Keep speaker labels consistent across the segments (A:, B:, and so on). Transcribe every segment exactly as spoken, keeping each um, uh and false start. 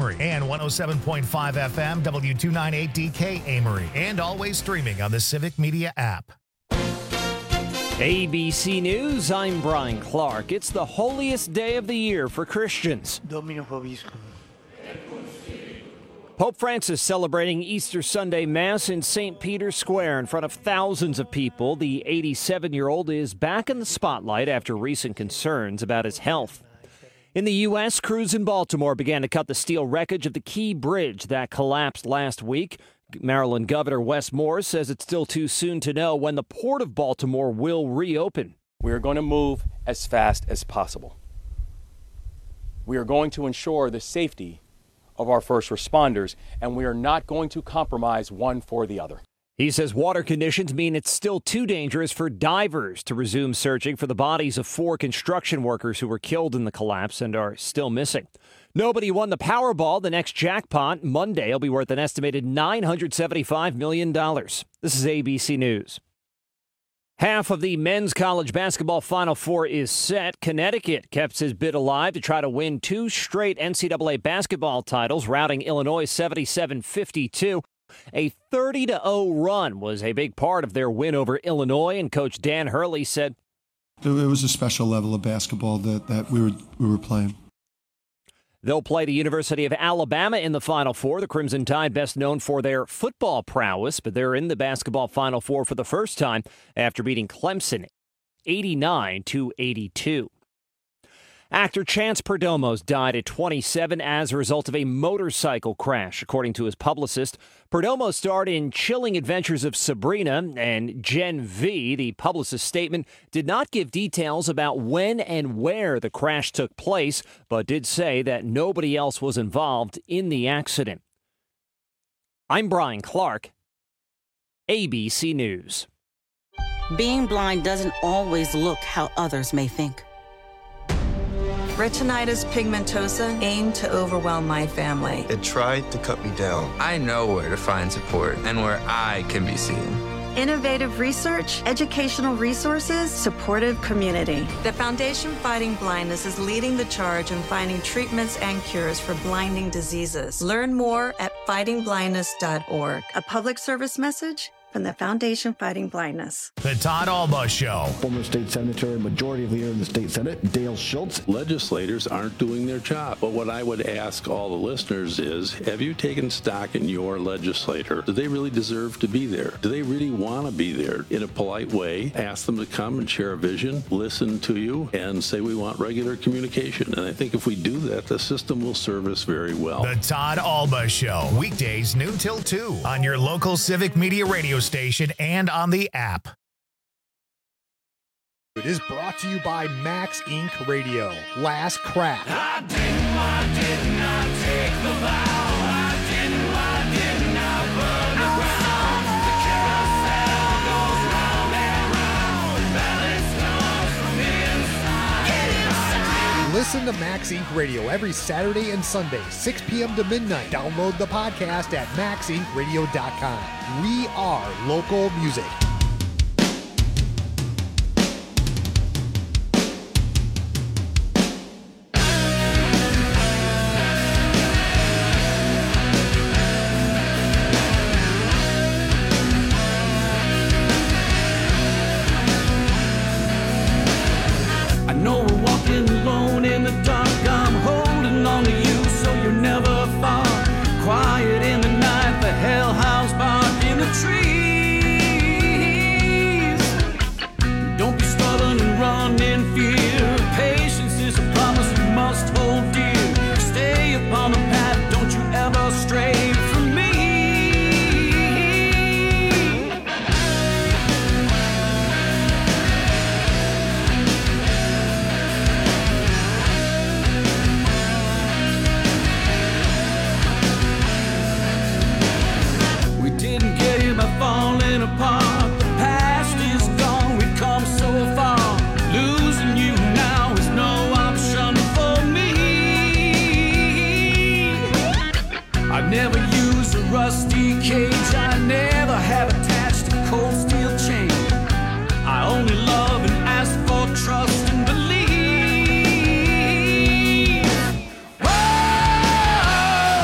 A: Amory, and one oh seven point five F M, W two ninety-eight D K Amory, and always streaming on the Civic Media app.
B: A B C News, I'm Brian Clark. It's the holiest day of the year for Christians.
C: Domino Vobiscum.
B: Pope Francis celebrating Easter Sunday Mass in Saint Peter's Square in front of thousands of people. The eighty-seven-year-old is back in the spotlight after recent concerns about his health. In the U S, crews in Baltimore began to cut the steel wreckage of the Key Bridge that collapsed last week. Maryland Governor Wes Moore says it's still too soon to know when the Port of Baltimore will reopen.
D: We are going to move as fast as possible. We are going to ensure the safety of our first responders, and we are not going to compromise one for the other.
B: He says water conditions mean it's still too dangerous for divers to resume searching for the bodies of four construction workers who were killed in the collapse and are still missing. Nobody won the Powerball. The next jackpot Monday will be worth an estimated nine hundred seventy-five million dollars. This is A B C News. Half of the men's college basketball Final Four is set. Connecticut kept his bid alive to try to win two straight N C double A basketball titles, routing Illinois seventy-seven fifty-two. A thirty to oh run was a big part of their win over Illinois, and Coach Dan Hurley said,
E: "It was a special level of basketball that, that we were we were playing."
B: They'll play the University of Alabama in the Final Four. The Crimson Tide best known for their football prowess, but they're in the basketball Final Four for the first time after beating Clemson eighty-nine to eighty-two. Actor Chance Perdomo died at twenty-seven as a result of a motorcycle crash, according to his publicist. Perdomo starred in Chilling Adventures of Sabrina and Gen V. The publicist's statement did not give details about when and where the crash took place, but did say that nobody else was involved in the accident. I'm Brian Clark, A B C News.
F: Being blind doesn't always look how others may think.
G: Retinitis pigmentosa aimed to overwhelm my family.
H: It tried to cut me down.
I: I know where to find support and where I can be seen.
J: Innovative research, educational resources, supportive community.
G: The Foundation Fighting Blindness is leading the charge in finding treatments and cures for blinding diseases. Learn more at fighting blindness dot org.
J: A public service message from the Foundation Fighting Blindness.
A: The Todd Alba Show.
K: Former state senator and majority leader in the state Senate, Dale Schultz.
L: Legislators aren't doing their job. But what I would ask all the listeners is, have you taken stock in your legislator? Do they really deserve to be there? Do they really want to be there? In a polite way, ask them to come and share a vision, listen to you, and say we want regular communication. And I think if we do that, the system will serve us very well.
A: The Todd Alba Show. Weekdays noon till two on your local Civic Media radio station and on the app.
M: It is brought to you by Max Incorporated. Radio. Last Crack.
N: I didn't, I did not take the vow. I didn't, I did not burn the ground. The carousel goes round and round. Balance comes from inside. Get inside.
M: Listen to Max Incorporated. Radio every Saturday and Sunday, six p.m. to midnight. Download the podcast at max inc radio dot com. We are local music.
N: I know we're walking alone in the dark. I'm holding on to you so you're never far. Quiet in the night, the hell house bark in the trees. Don't be stubborn and run in fear. Patience is a promise you must hold dear. Stay upon the path, don't you ever stray from me. We didn't get here by falling apart. The past is gone, we've come so far. Losing you now is no option for me. I've never used a rusty cage. I never have attached a cold steel chain. I only love and ask for trust and belief. Whoa,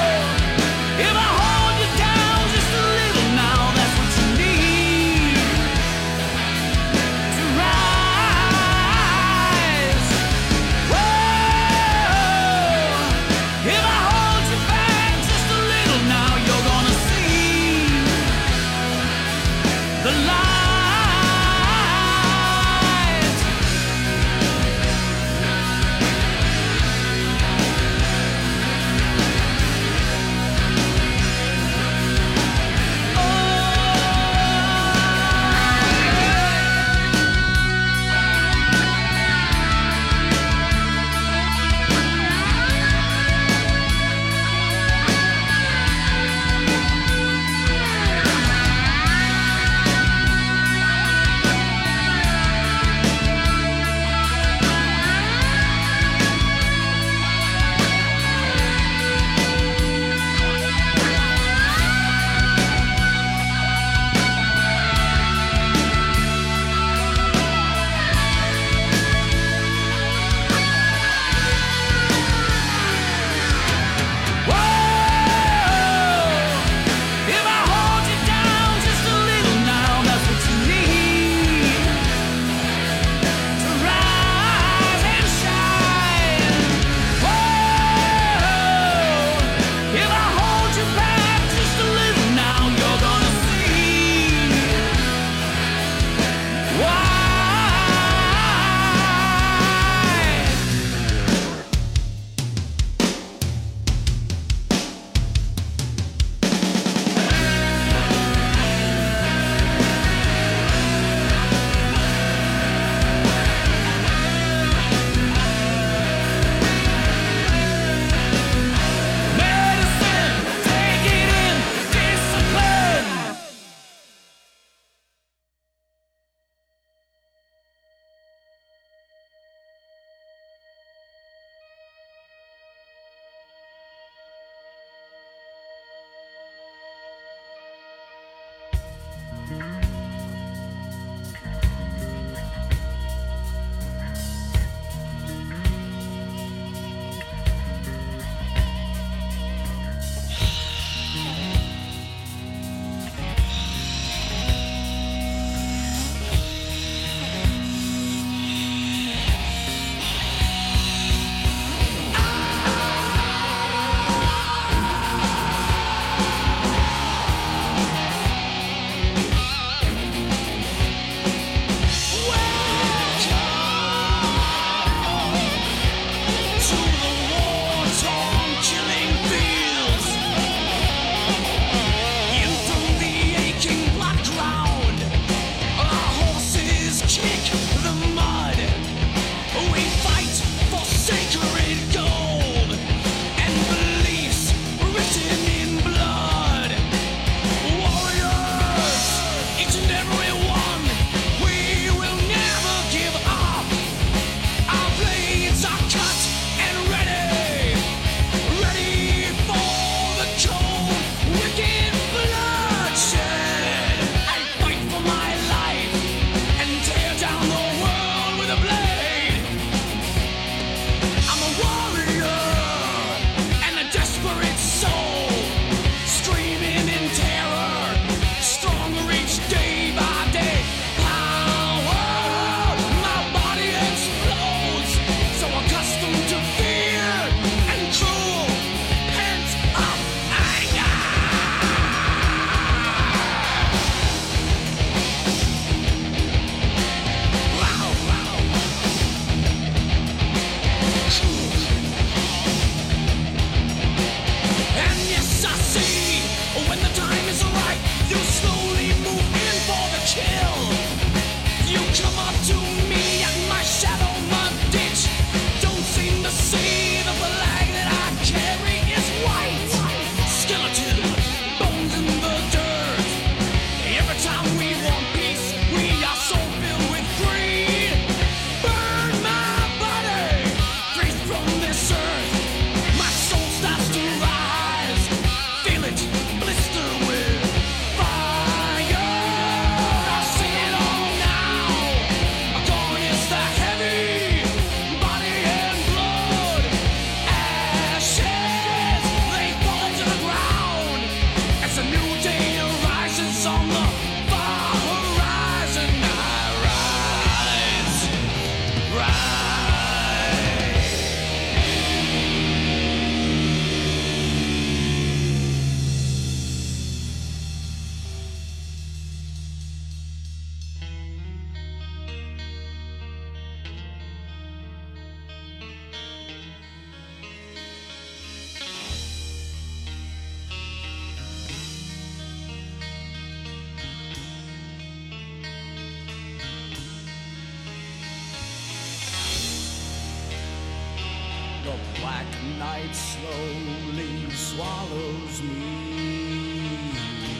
N: night slowly swallows me.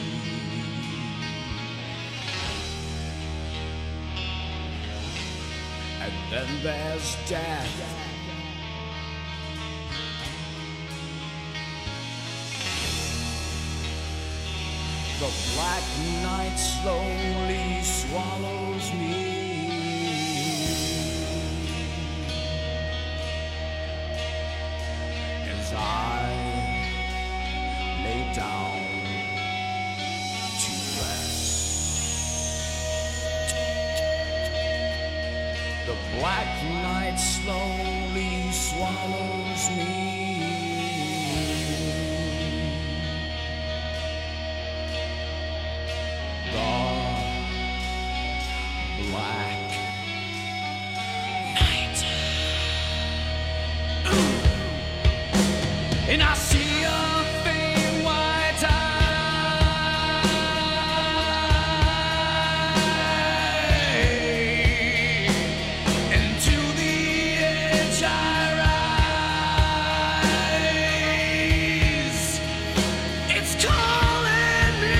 N: And then there's death. The black night slowly swallows me. As I lay down to rest, the black night slowly swallows me. Black night, and I see a faint white eye, and to the edge I rise. It's calling me.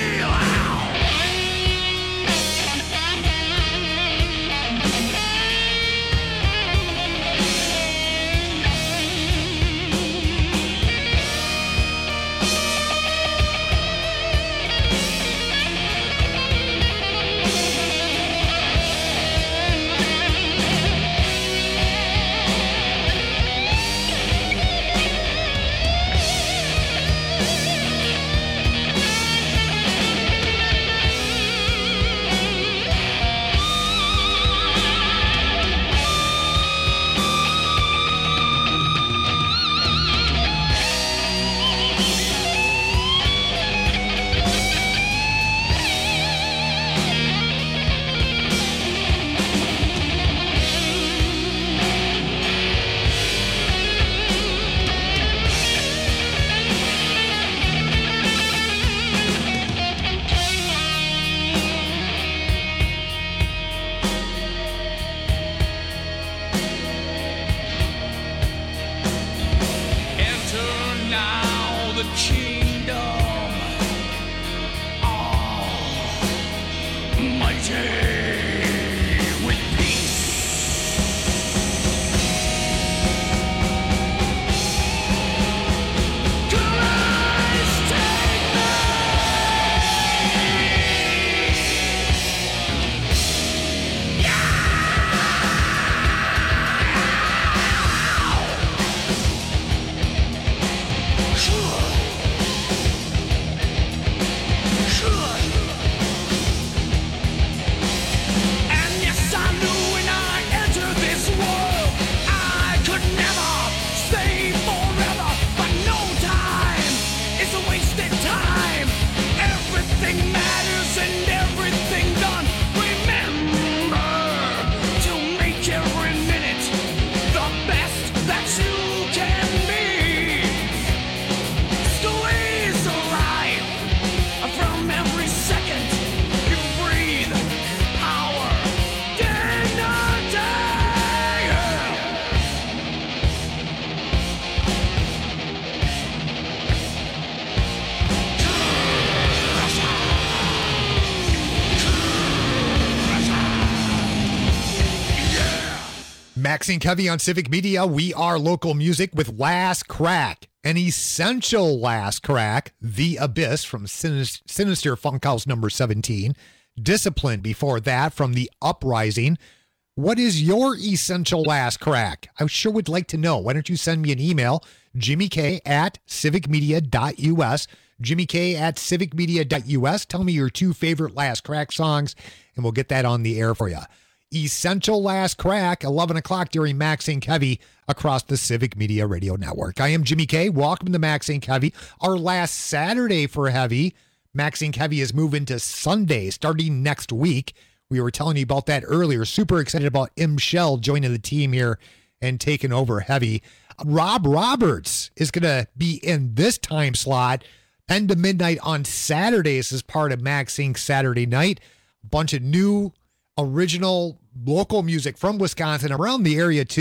M: Maxine Covey on Civic Media. We are local music with Last Crack, an essential Last Crack, The Abyss from Sinis- Sinister Funkhouse number seventeen. Discipline before that from The Uprising. What is your essential Last Crack? I sure would like to know. Why don't you send me an email, Jimmy K at civic media dot U S, Jimmy K at civic media dot U S. Tell me your two favorite Last Crack songs, and we'll get that on the air for you. Essential Last Crack, eleven o'clock during Maxine Covey across the Civic Media Radio Network. I am Jimmy K. Welcome to Maxine Covey. Our last Saturday for Heavy. Maxine Covey is moving to Sunday starting next week. We were telling you about that earlier. Super excited about M. Shell joining the team here and taking over Heavy. Rob Roberts is going to be in this time slot, ten to midnight on Saturdays as part of Maxine Saturday Night. A bunch of new original local music from Wisconsin, around the area too.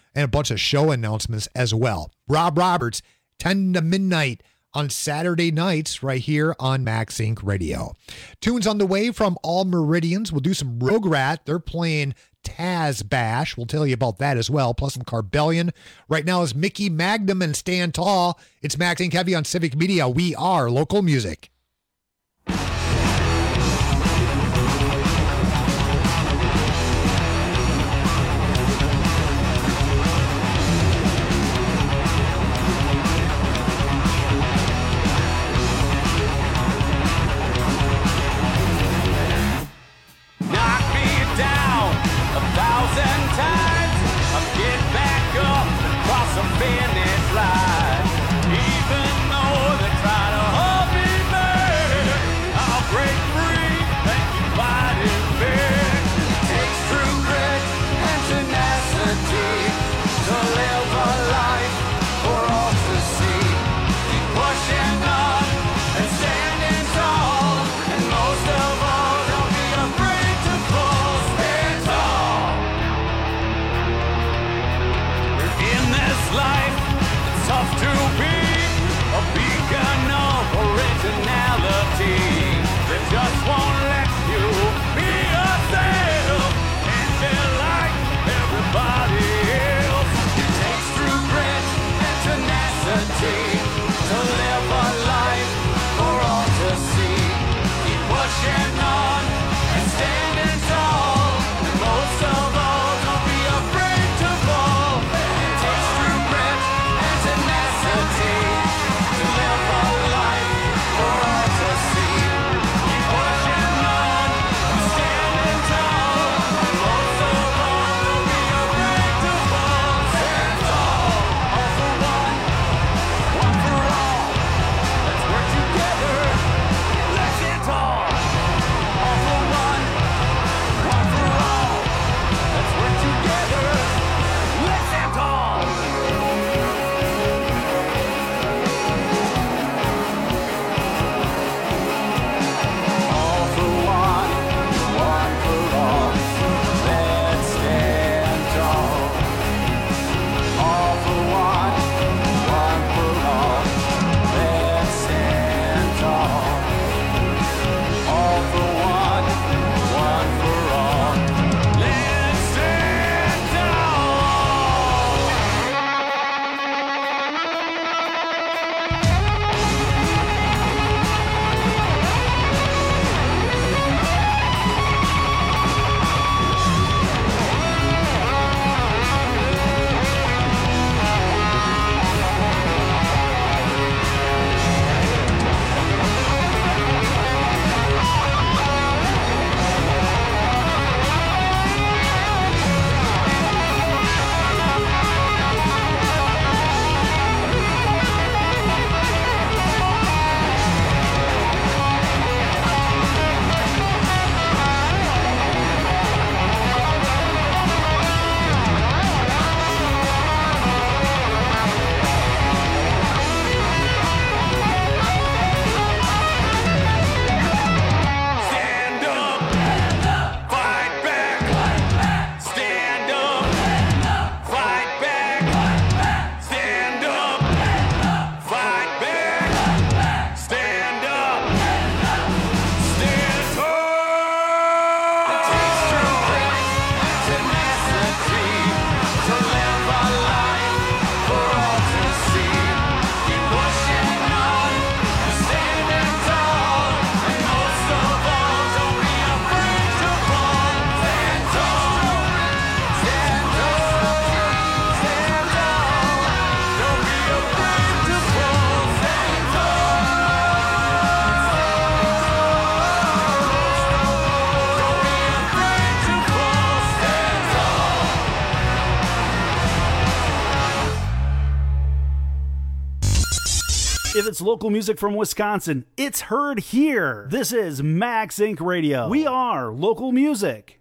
M: and a bunch of show announcements as well. Rob Roberts, ten to midnight on Saturday nights right here on Max Inc Radio. Tunes on the way from All Meridians. We'll do some Rograt. They're playing Taz Bash. We'll tell you about that as well, plus some Carbellion. Right now is Mickey Magnum and Stand Tall. It's Max Inc Heavy on Civic Media. We are local music.
N: Finish line, even though they try to hold me back, I'll break free and keep fighting back. It takes true grit and tenacity to live a life for all to see. Keep pushing on and standing tall, and most of all, don't be afraid to fall. Stand tall. In this life, it's tough to be a beacon of originality that just won't let you be yourself and feel like everybody else. It takes true grit and tenacity to live a life for all to see. Keep pushing on and standing tall, and most of all, don't be afraid to fall. It takes true grit and tenacity to live a life for all to see. Keep pushing on and standing tall, and most of all, don't be afraid to fall. Stand tall, all for one, one for all. Let's work together. Let's stand tall, all for one, one for all. Let's work together. Let's stand tall. All for one, one for all. Let's stand tall. All for one, one for all. Let's stand tall. All for one, one for all. Let's stand tall. Stand up, fight back. Stand up, fight back. Stand up, fight back. Stand up, stand tall. It takes true grit and tenacity to live a life for all to see. Keep pushing on and standing tall, and most of all, don't be afraid to fall. Stand tall, stand tall, stand tall. Don't be afraid to fall. Stand tall. Don't be afraid to fall. Stand tall.
C: If it's local music from Wisconsin, it's heard here. This is Max Inc Radio. We are local music.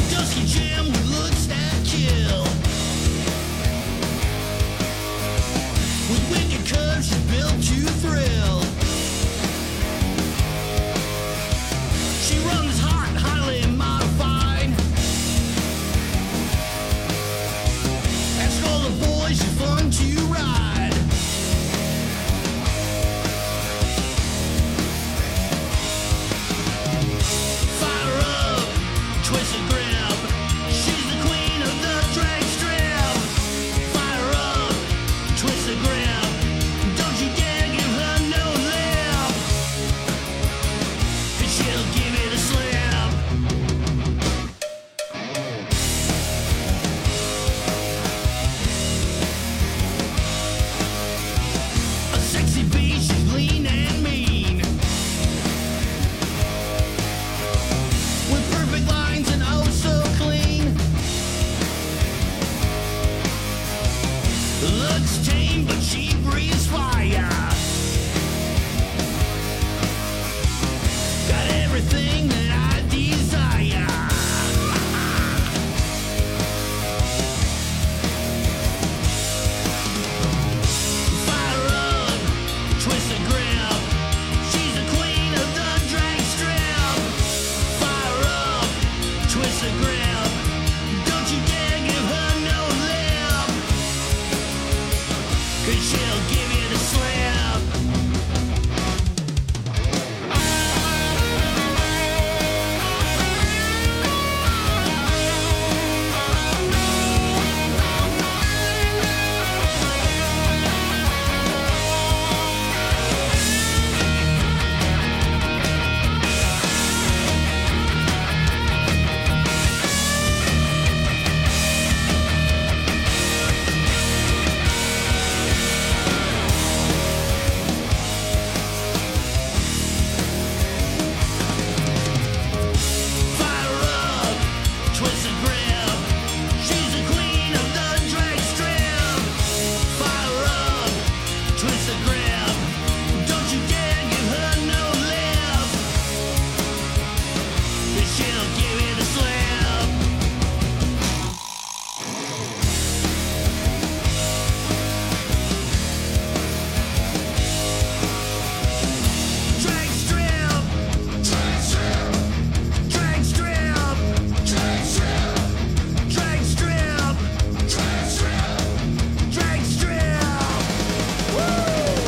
N: Dusky gem with looks that kill. With wicked curves she's built to thrill. She runs hot and highly modified. Ask all the boys, she's fun to ride. Fire up, twist and grab. She's the queen of the drag strip. Fire up, twist and grab. Don't you dare give her no lip, 'cause she'll give it a slap. A sexy beast, she's lean and mean. With perfect lines and oh so clean. Looks tame, but she breathes fire. Got everything that I desire. Fire up, twist and grab. She's the queen of the drag strip. Fire up, twist and grab. Don't you dare give her no lip, 'cause she'll give you the slap. Fire up, twist and grab. She's the queen of the drag strip. Fire up, twist and grab. Don't you dare give her no lip, 'cause she'll give you the slap. Drag strip, drag strip, drag strip, drag strip, drag strip, drag strip, drag strip. Woo!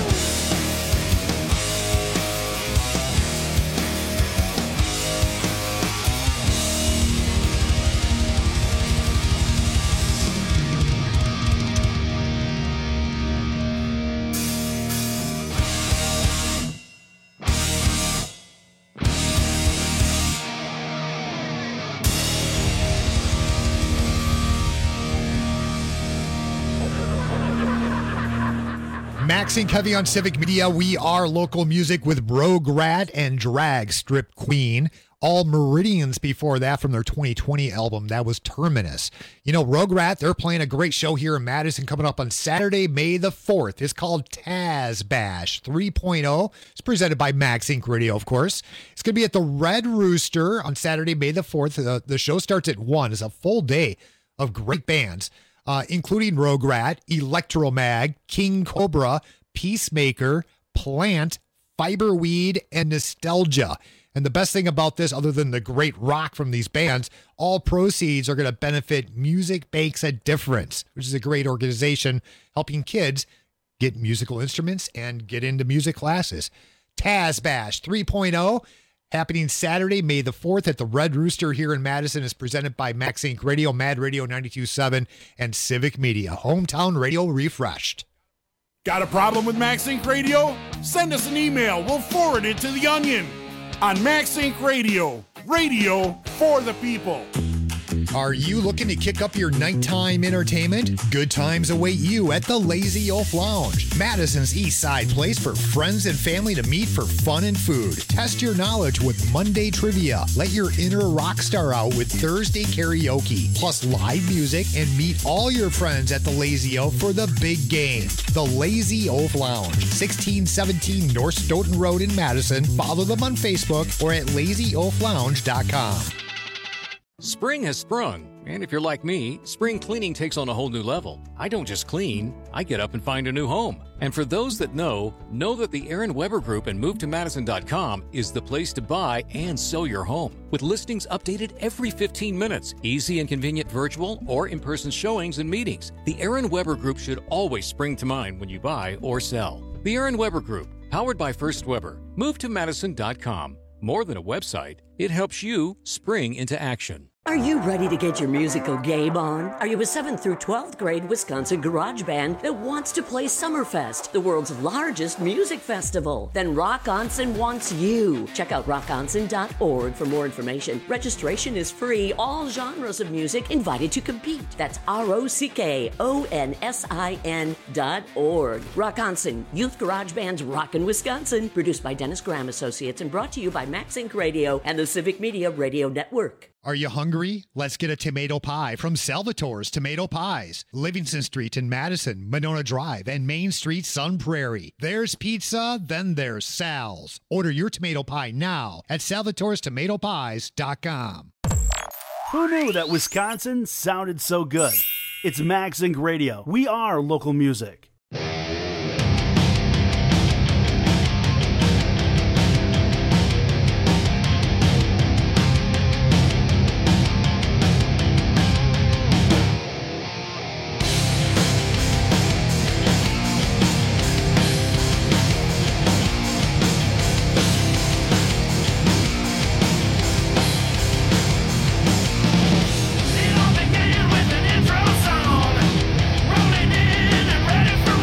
M: Max and Kevy on Civic Media. We are local music with Rogue Rat and Drag Strip Queen. All Meridians before that from their twenty twenty album. That was Terminus. You know, Rogue Rat, they're playing a great show here in Madison coming up on Saturday, May the fourth. It's called Taz Bash three point oh. It's presented by Max Inc Radio, of course. It's going to be at the Red Rooster on Saturday, May the fourth. The, the show starts at one. It's a full day of great bands, uh, including Rogue Rat, Electromag, King Cobra, Peacemaker, Plant, Fiberweed, and Nostalgia. And the best thing about this, other than the great rock from these bands, all proceeds are going to benefit Music Makes a Difference, which is a great organization helping kids get musical instruments and get into music classes. Taz Bash three point oh, happening Saturday, May the fourth at the Red Rooster here in Madison, is presented by Max Inc Radio, Mad Radio ninety-two point seven, and Civic Media. Hometown radio refreshed.
H: Got a problem with Max Inc Radio? Send us an email. We'll forward it to The Onion. On Max Inc Radio, radio for the people.
M: Are you looking to kick up your nighttime entertainment? Good times await you at the Lazy Oaf Lounge, Madison's East Side place for friends and family to meet for fun and food. Test your knowledge with Monday trivia. Let your inner rock star out with Thursday karaoke, plus live music, and meet all your friends at the Lazy Oaf for the big game. The Lazy Oaf Lounge, sixteen seventeen North Stoughton Road in Madison. Follow them on Facebook or at lazy oaf lounge dot com.
O: Spring has sprung, and if you're like me, spring cleaning takes on a whole new level. I don't just clean, I get up and find a new home. And for those that know, know that the Aaron Weber Group and move to madison dot com is the place to buy and sell your home. With listings updated every fifteen minutes, easy and convenient virtual or in-person showings and meetings, the Aaron Weber Group should always spring to mind when you buy or sell. The Aaron Weber Group, powered by First Weber, move to madison dot com. More than a website, it helps you spring into action.
P: Are you ready to get your musical game on? Are you a seventh through twelfth grade Wisconsin garage band that wants to play Summerfest, the world's largest music festival? Then Rock Onsen wants you. Check out rock onsen dot org for more information. Registration is free. All genres of music invited to compete. That's R O C K O N S I N dot org. Rock Onsen, Youth Garage Band's Rockin' Wisconsin. Produced by Dennis Graham Associates and brought to you by Max Inc Radio and the Civic Media Radio Network.
M: Are you hungry? Let's get a tomato pie from Salvatore's Tomato Pies. Livingston Street in Madison, Monona Drive, and Main Street, Sun Prairie. There's pizza, then there's Sal's. Order your tomato pie now at salvatores tomato pies dot com.
C: Who knew that Wisconsin sounded so good? It's Max Inc Radio. We are local music.
N: It all began with an intro song, rolling in and ready for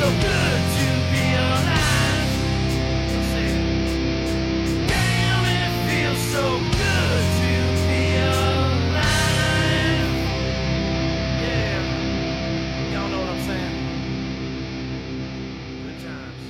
N: good to be alive. Damn, it feels so good to be alive. Yeah, y'all know what I'm saying? Good times.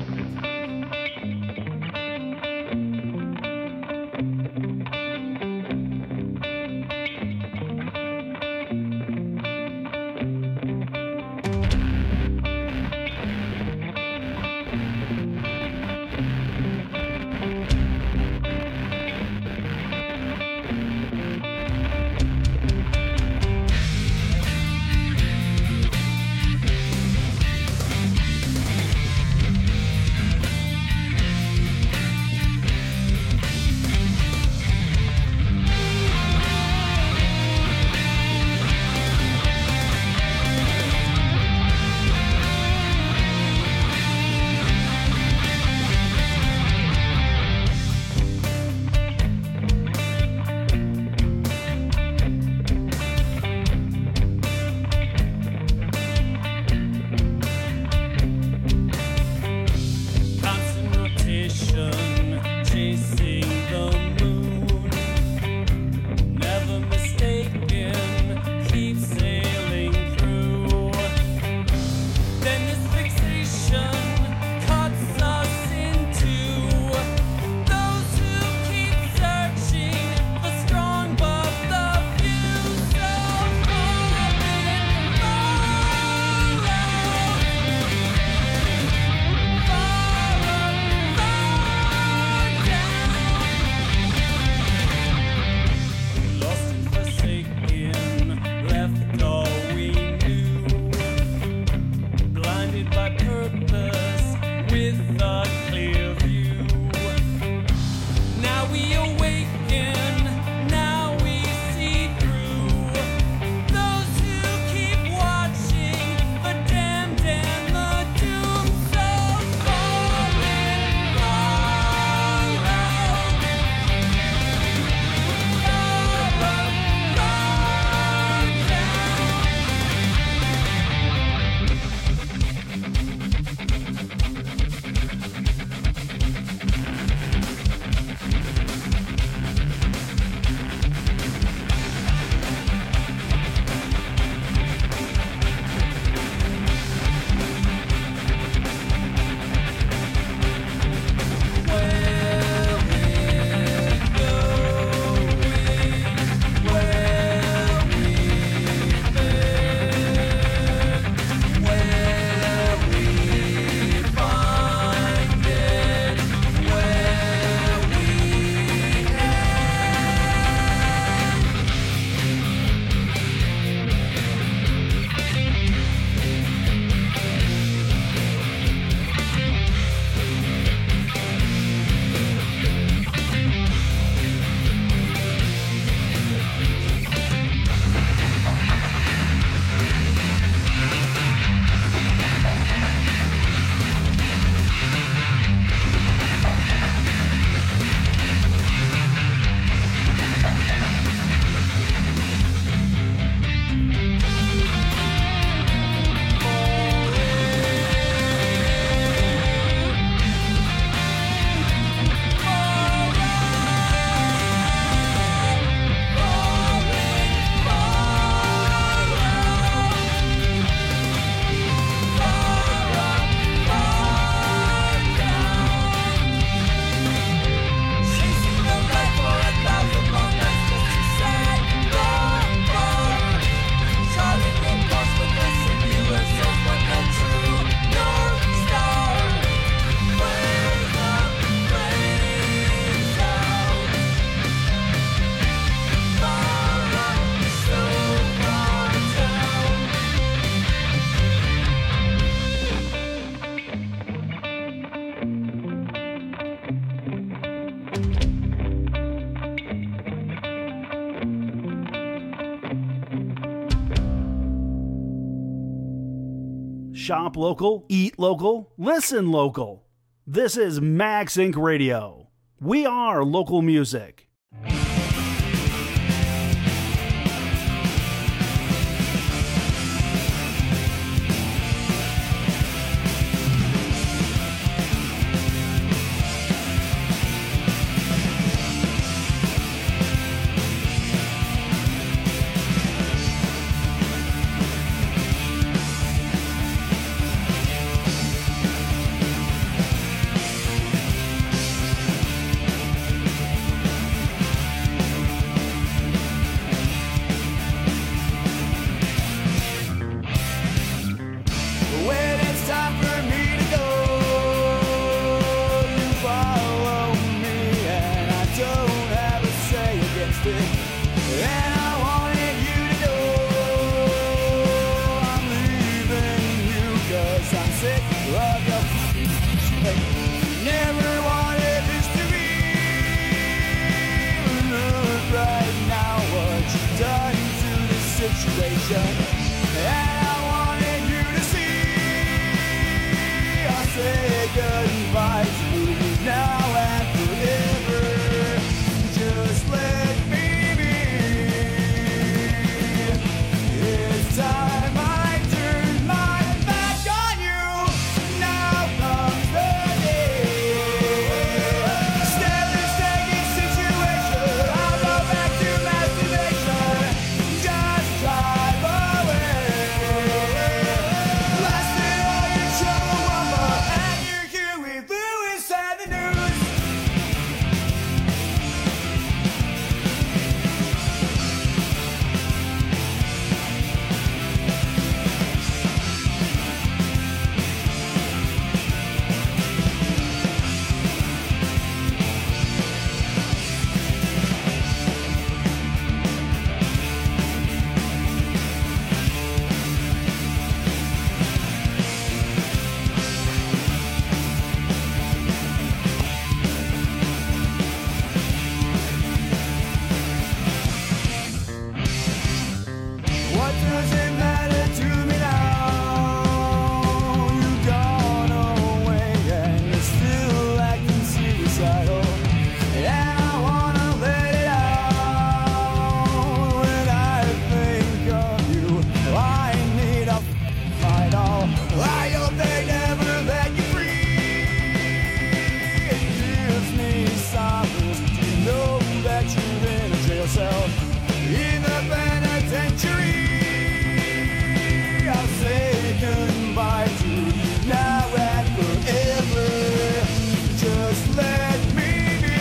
N: Constant rotation, chasing the moon. Never mistaken, keep sailing through. Then this fixation cuts us into those who keep searching the strong but the few. So far been lost and forsaken, left all we knew, blinded by purpose with a clear view. Now we awaken, now we see through those who keep watching the damned and the doomed. So far and
C: Shop local, eat local, listen local. This is Max Inc Radio. We are local music.
N: sick of your never wanted this to be. Look right now what you've done to this situation, and I wanted you to see. I'll say goodbye to you now and forever. Just let me be. It's time I turn my back on you. Now comes the day. Staring, stagnant situation. I'll go back to masturbation. Just drive away. Blasting all your trouble, mama, and your Huey Lewis and the news. What does it matter to me now? You've gone away and you're still acting suicidal. And I wanna let it out. When I think of you, I need a fight all. I hope they never let you free. It gives me solace to know that you're in a jail cell in the penitentiary. I'll say goodbye to you now and forever. Just let me be.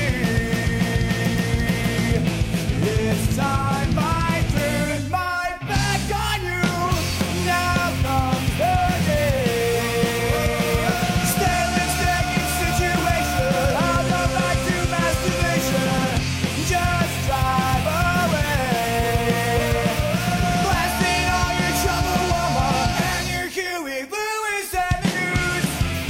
N: It's time I turn my back on you. Now comes the day. Staring, stagnant situation. I'll go back to masturbation. Just drive away. Blasting all your trouble, woman, and your Huey Lewis and the news.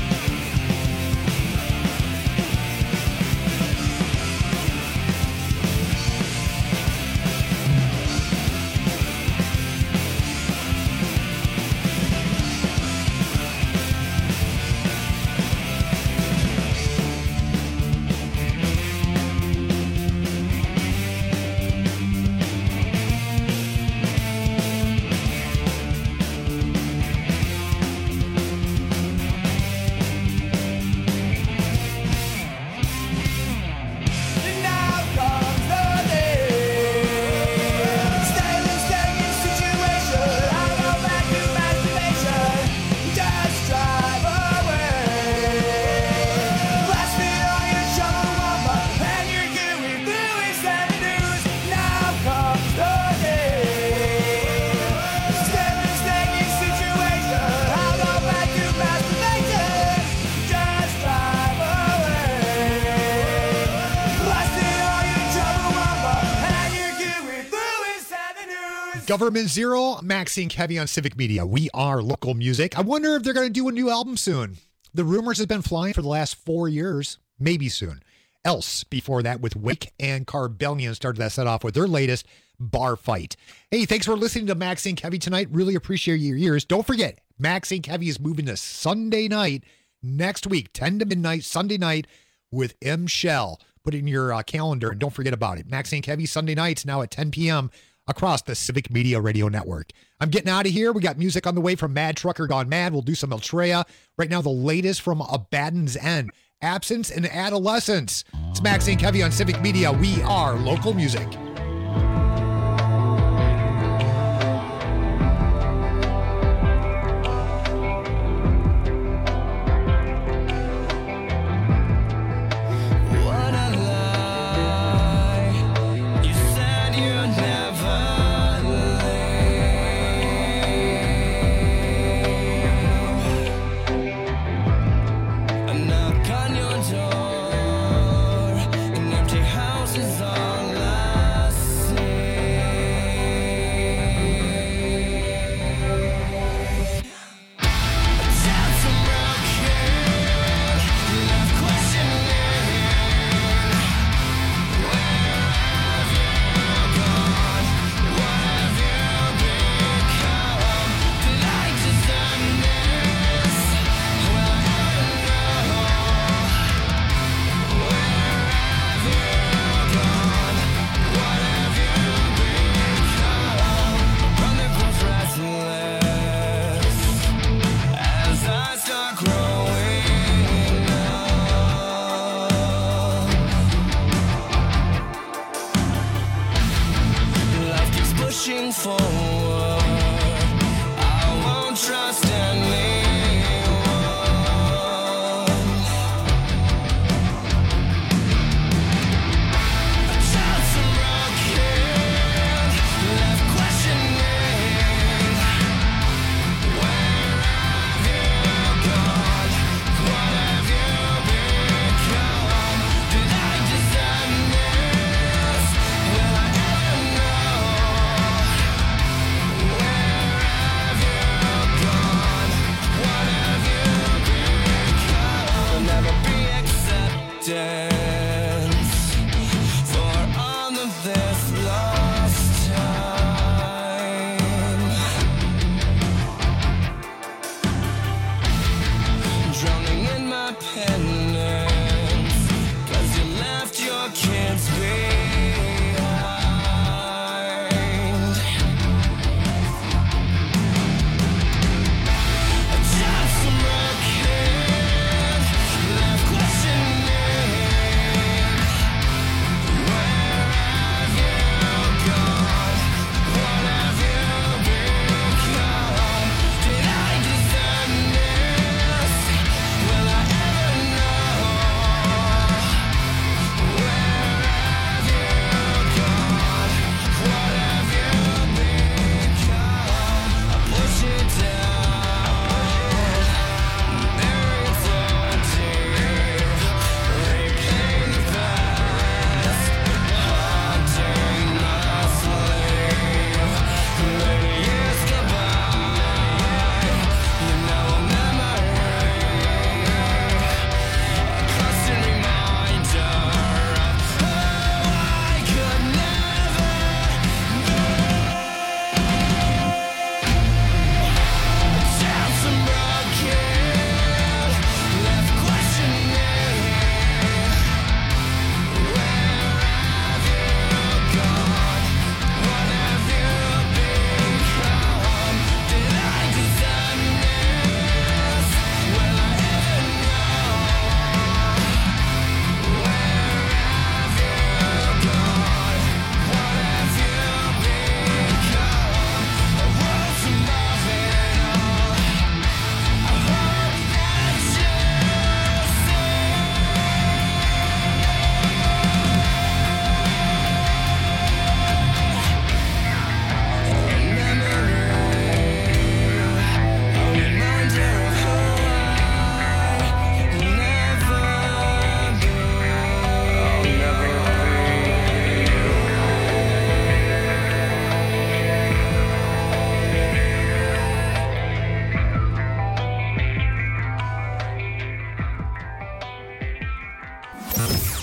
N: Now comes the day. Staring, stagnant situation. I'll go back to masturbation. Just drive away. Blasting all your trouble, mama, and your Huey Lewis and the news. Now comes the day. Staring, stagnant situation. I'll go back to masturbation. Just drive away. Blasting all your trouble, mama, and your Huey Lewis and the news.
M: Government Zero, Maxine Kevy on Civic Media. We are local music. I wonder if they're going to do a new album soon. The rumors have been flying for the last four years. Maybe soon. Else, before that, with Wake and Carbellion, started that set off with their latest Bar Fight. Hey, thanks for listening to Maxine Kevy tonight. Really appreciate your ears. Don't forget, Maxine Kevy is moving to Sunday night next week, ten to midnight, Sunday night with M. Shell. Put it in your uh, calendar and don't forget about it. Maxine Kevy, Sunday nights now at ten p.m. across the Civic Media Radio Network. I'm getting out of here. We got music on the way from Mad Trucker Gone Mad. We'll do some Ultrea. Right now, the latest from Abaddon's End, Absence and Adolescence. It's Maxine Kevy on Civic Media. We are local music.
N: What a lie. You said you'd never leave. A knock on your door, an empty house is all I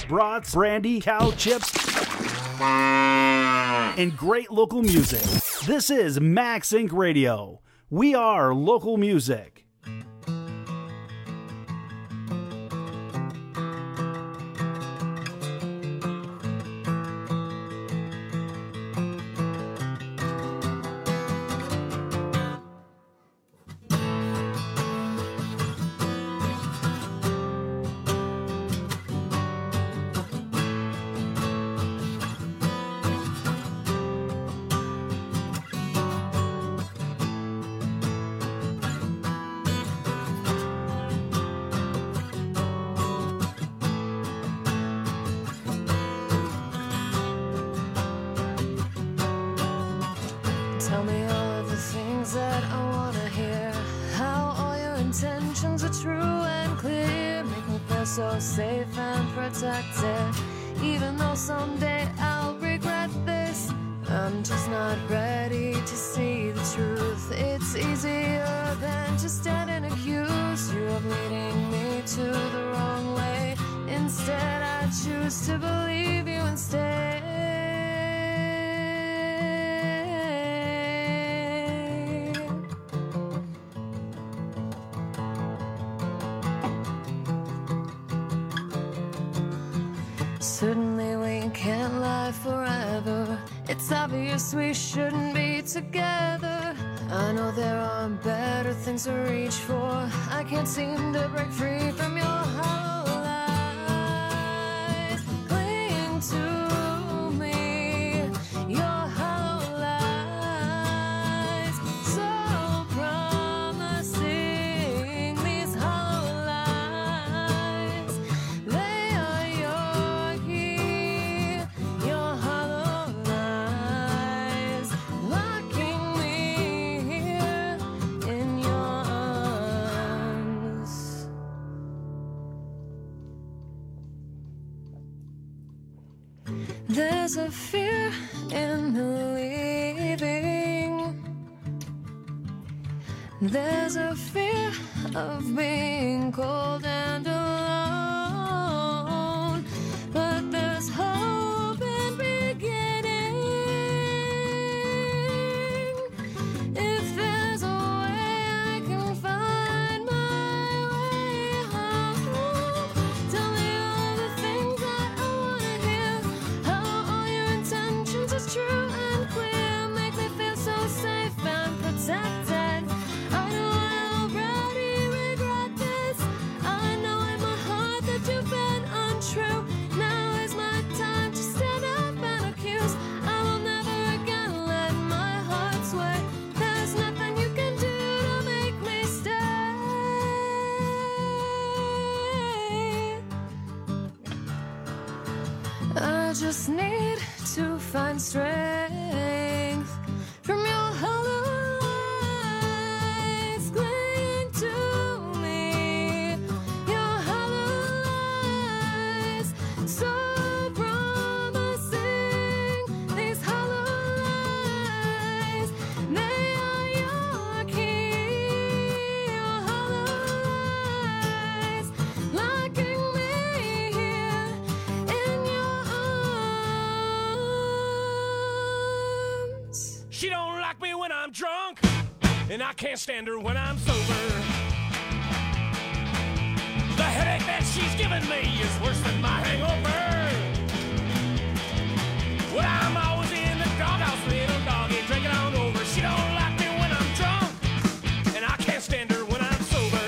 C: brats, brandy, cow chips, and great local music. This is Max Incorporated. Radio. We are local music.
Q: So safe and protected, even though someday I'll regret this. I'm just not ready to see the truth. It's easier than to stand and accuse you of leading me to the wrong way. Instead, I choose to believe you and stay. Certainly we can't lie forever. It's obvious we shouldn't be together. I know there are better things to reach for. I can't seem to break free from your hollow lies. Cling to me, your hollow lies. So promising, these hollow lies. They are your key, your hollow lies. Locking me here in your arms. There's a fear in believing. There's a fear of being cold and alone. But there's hope in beginning. If there's a way I can find my way home. Tell me all the things that I wanna hear. How all your intentions are true and clear. Make me feel so safe and protected. I know I already regret this. I know in my heart that you've been untrue. Now is my time to stand up and accuse. I will never again let my heart sway. There's nothing you can do to make me stay. I just need to find strength from your hollow lies. Cling to me, your hollow lies. So promising, these hollow lies. They are your key, your hollow lies. Locking me here in your arms.
N: She don't like me when I'm drunk, and I can't stand her when I'm sober. The headache that she's giving me is worse than my hangover. Well, I'm always in the doghouse, little doggy, drinking on over. She don't like me when I'm drunk, and I can't stand her when I'm sober.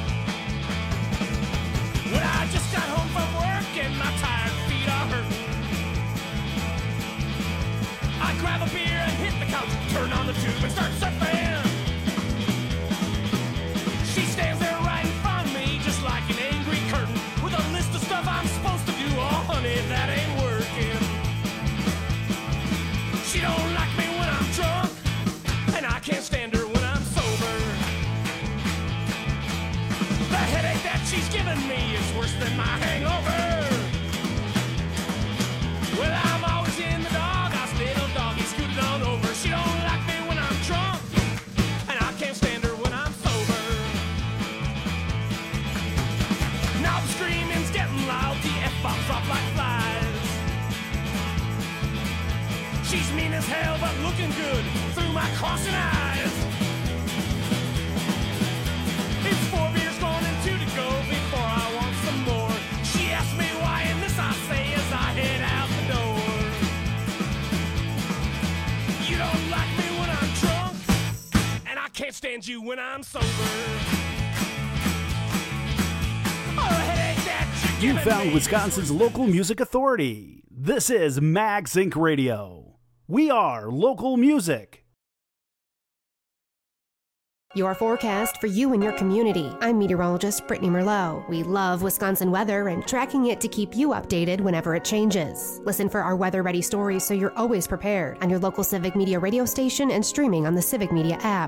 N: Well, I just got home from work, and my tired feet are hurting. I grab a beer and hit the couch, turn on the tube and start surfing. She stands there right in front of me, just like an angry curtain, with a list of stuff I'm supposed to do. Oh, honey, that ain't working. She don't like me when I'm drunk, and I can't stand her when I'm sober. The headache that she's giving me is worse than my hangover. Well, I'm always in the doghouse, little doggy, scooted on over. She don't like me when I'm drunk, and I can't stand her when I'm sober. Now the screaming's getting loud, the F-bombs drop like She's mean as hell, but looking good through my caution eyes. It's four beers gone and two to go before I want some more. She asked me why, and this I say as I head out the door. You don't like me when I'm drunk, and I can't stand you when I'm sober. Oh, a headache that you're
C: You
N: giving
C: found
N: me.
C: Wisconsin's local music authority. This is Max Inc Radio. We are local music.
R: Your forecast for you and your community. I'm meteorologist Brittany Merlot. We love Wisconsin weather and tracking it to keep you updated whenever it changes. Listen for our weather-ready stories so you're always prepared on your local Civic Media radio station and streaming on the Civic Media app.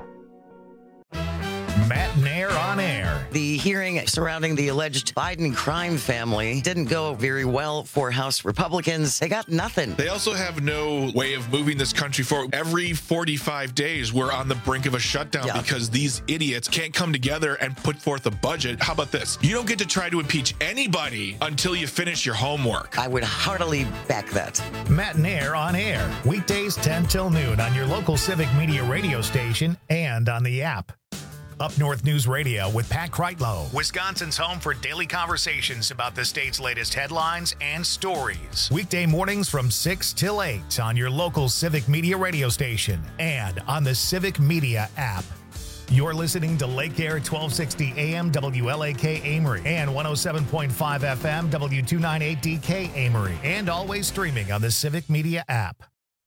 A: Matt Nair on air.
S: The hearing surrounding the alleged Biden crime family didn't go very well for House Republicans. They got nothing.
T: They also have no way of moving this country forward. Every forty-five days, we're on the brink of a shutdown
S: Yeah.
T: because these idiots can't come together and put forth a budget. How about this? You don't get to try to impeach anybody until you finish your homework.
S: I would heartily back that.
A: Matt Nair on air. Weekdays ten till noon on your local Civic Media radio station and on the app. Up North News Radio with Pat Kreitlow, Wisconsin's home for daily conversations about the state's latest headlines and stories. Weekday mornings from six till eight on your local Civic Media radio station and on the Civic Media app. You're listening to Lake Air twelve sixty A M W L A K Amory and one oh seven point five F M W two ninety-eight D K Amory, and always streaming on the Civic Media app.